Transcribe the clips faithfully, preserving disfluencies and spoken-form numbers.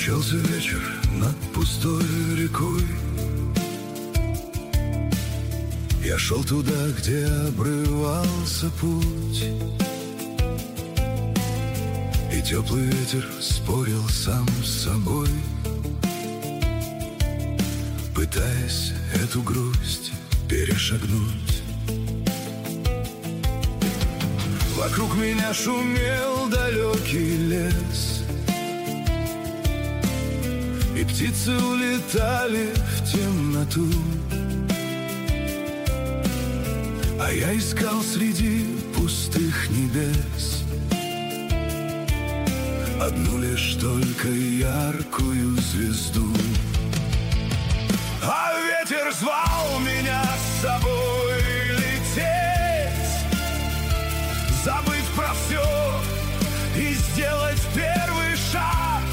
Сгущался вечер над пустой рекой. Я шел туда, где обрывался путь, и теплый ветер спорил сам с собой, пытаясь эту грусть перешагнуть. Вокруг меня шумел далекий лес, и птицы улетали в темноту, а я искал среди пустых небес одну лишь только яркую звезду. А ветер звал меня с собой лететь, забыть про все и сделать первый шаг,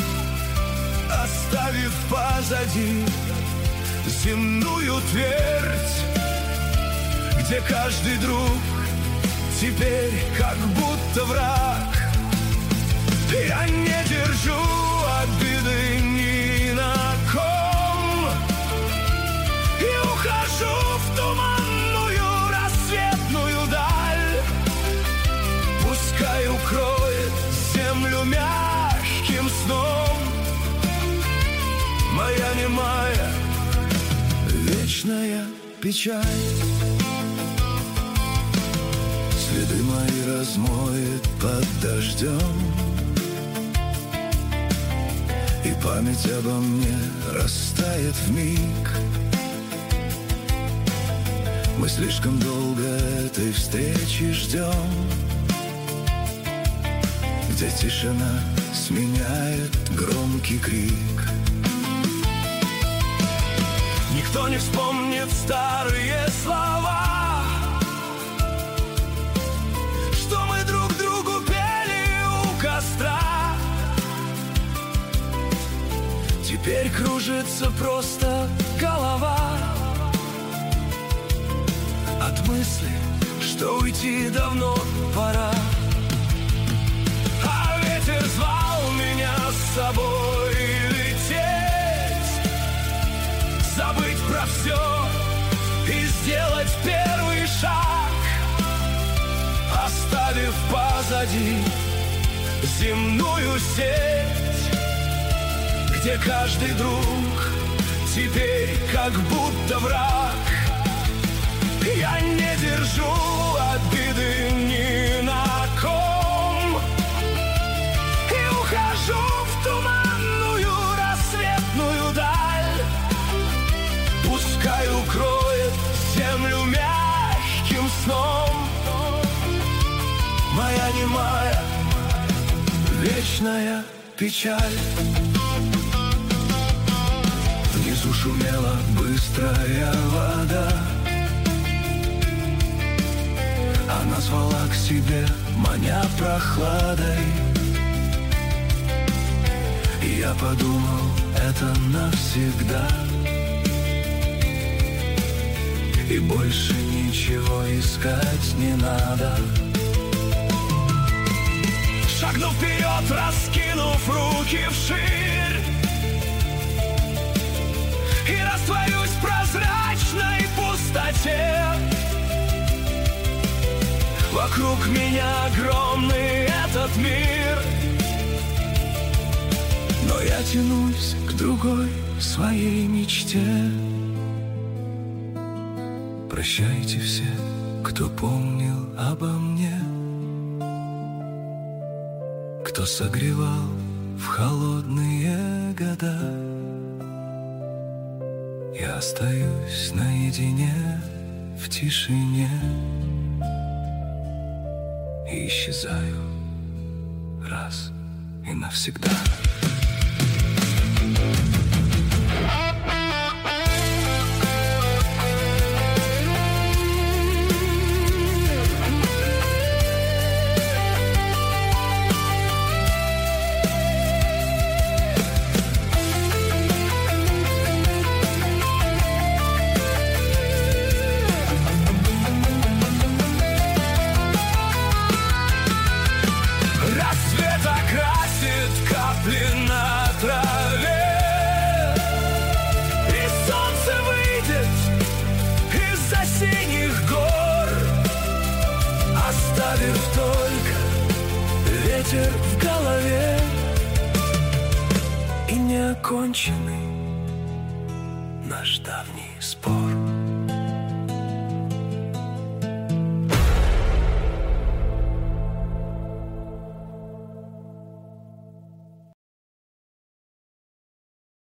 оставив позади земную твердь, где каждый друг теперь как будто враг. Я не держу обиды ни на ком и ухожу в туманную рассветную даль. Пускай укроет землю мягким сном моя немая вечная печаль. Следы мои размоет под дождем, и память обо мне растает вмиг. Мы слишком долго этой встречи ждем, где тишина сменяет громкий крик. Никто не вспомнит старые слова, что мы друг другу пели у костра. Теперь кружится просто голова от мысли, что уйти давно пора. А ветер звал меня с собой лететь, забыть про все и сделать первый шаг, оставив позади земную сеть, где каждый друг теперь как будто враг. Я не держу обиды ни на ком и ухожу в туманную рассветную даль. Пускай укроет землю мягким сном моя немая вечная печаль. Внизу шумела быстрая вода, она звала к себе, маня прохладой. И я подумал, это навсегда, и больше ничего искать не надо. Шагнув вперед, раскинув руки вширь, и растворюсь в прозрачной пустоте. Вокруг меня огромный этот мир, но я тянусь к другой своей мечте. Прощайте все, кто помнил обо мне, кто согревал в холодные года. Я остаюсь наедине в тишине и исчезаю раз и навсегда. Рассвет окрасит капли ветер в голове и неоконченный